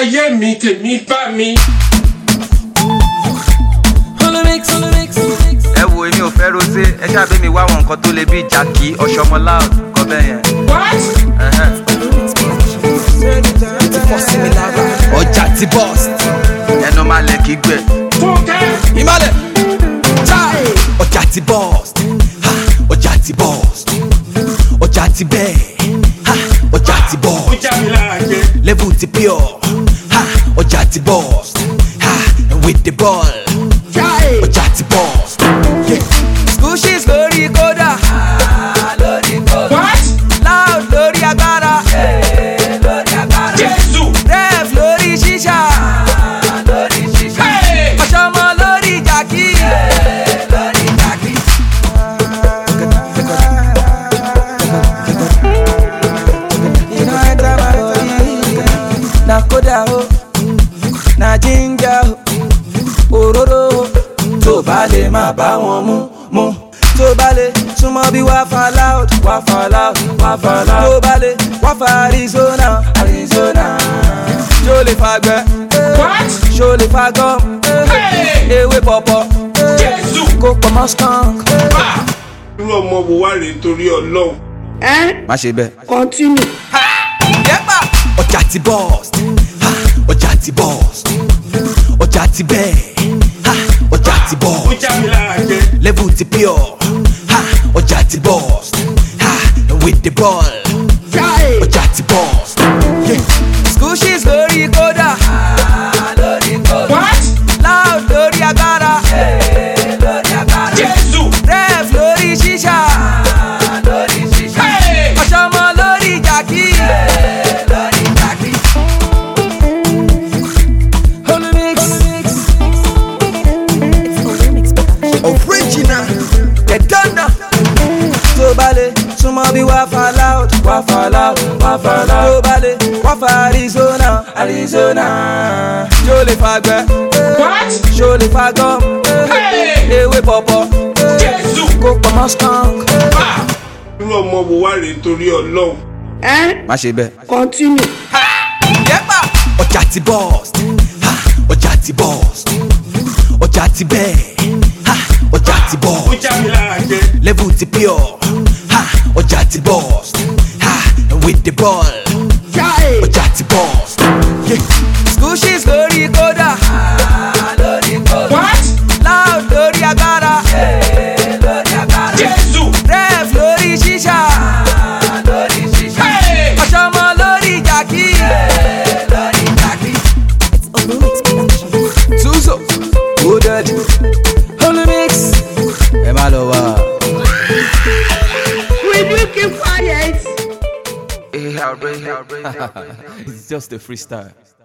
ayé mi tèmi bá mi. ẹ wo èmi ò fẹ́ rosé ẹ ṣáàbí mi wá àwọn nǹkan tó lè bí jackie ọ̀ṣọ́mọlá kọ́ bẹ́ẹ̀ yẹn. ọjà ti bọ́ọ̀sì. ẹnu máa lẹ̀ kí gbẹ. ìmọ̀lẹ̀ ọjà ti bọ́ọ̀sì. ọjà ti bọ́ọ̀sì. ọjà ti bẹ́ẹ̀. ọjà ti bọ́ọ̀sì. level ti pure. ọjà ti bọ́ọ̀sì. with the ball. ọjà ti bọ́ọ̀sì. school sheets lórí kódà. loud lórí agbára. ref lórí ṣíṣà. ọ̀ṣọ́mọ lórí jàkí. na kódà o na jíńjà o òróró o tó bá lè má bá wọn mú tó bá lè súnmọ́ bí wá fa loud tó bá lè wá fa Arizona ṣó lè fa gbẹ ṣó lè fa gum ewé pọ̀pọ̀ kó pọ̀ mọ́ skunk. irú ọmọ wo wá rèé torí Ọlọ́run. má ṣe bẹ́ẹ̀. Continue. ọjà ti bọ́ọ̀sì. ọjà ti bọ́ọ̀sì. ọjà ti bẹ́ẹ̀. ọjà ti bọ́ọ̀sì. level ti pure. ọjà ti bọ́ọ̀sì. with the ball. ọjà ti bọ́ọ̀sì. school sheets lórí kódà. loud lórí agbára. ref lórí ṣíṣà. ọ̀ṣọ́mọ lórí jàkí. original. ẹ̀dọ́nà tó bá lè súnmọ́ bí wá fa loud tó bá lè wá fa Arizona ṣó lè fa gbẹ ṣó lè fa gum ewé pọ̀pọ̀ kó pọ̀ mọ́ skunk. irú ọmọ wo wá rèé torí Ọlọ́run. má ṣe bẹ́ẹ̀. Continue. ọjà ti bọ́ọ̀sì. ọjà ti bọ́ọ̀sì. ọjà ti bẹ́ẹ̀. ọjà ti bọ́ọ̀sì. level ti pure. ọjà ti bọ́ọ̀sì. with the ball. ọjà ti bọ́ọ̀sì. school sheets lórí kódà. loud lórí agbára. ref lórí ṣíṣà. ọ̀ṣọ́mọ lórí jàkí. Tuzo. Wooded Holy Mix. ẹ má lọ wá. Will you keep quiet? Hey, It's just a freestyle.